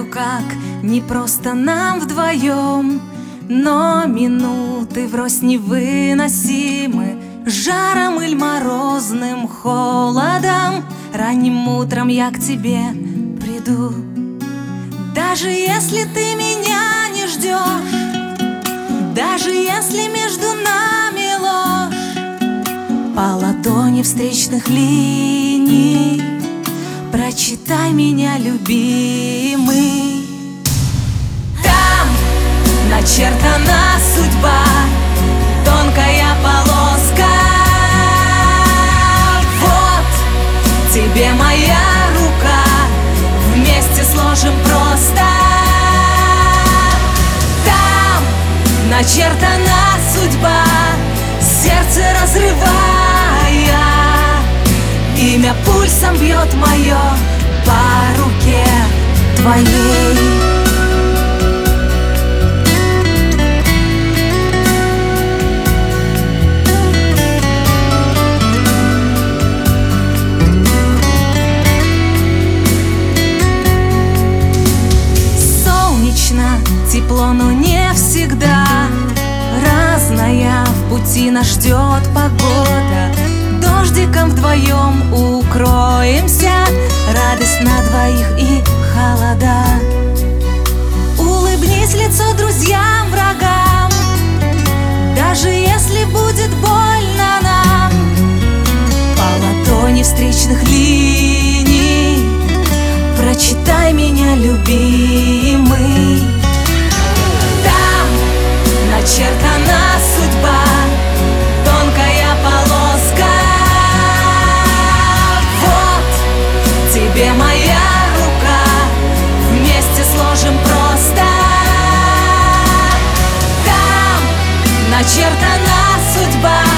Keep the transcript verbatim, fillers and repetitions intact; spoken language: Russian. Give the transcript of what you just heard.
знаю, как не просто нам вдвоем, но минуты врозь невыносимы жаром или морозным холодом. Ранним утром я к тебе приду, даже если ты меня не ждешь, даже если между нами ложь. По ладони встречных линий прочитай меня, любимый. Там начертана судьба, тонкая полоска. Вот тебе моя рука, вместе сложим просто. Там начертана судьба, сердце разрывая, имя пульсом бьет мое по руке твоей. Солнечно, тепло, но не всегда. Разная в пути нас ждет погода. Дождиком вдвоем укроемся, радость на двоих и холода. Улыбнись в лицо друзьям, врагам, даже если будет больно нам. По ладони встречных линий прочитай меня, любимый. Там начертана судьба, тонкая полоска. Вот тебе моя рука, вместе сложим просто. Там начертана судьба,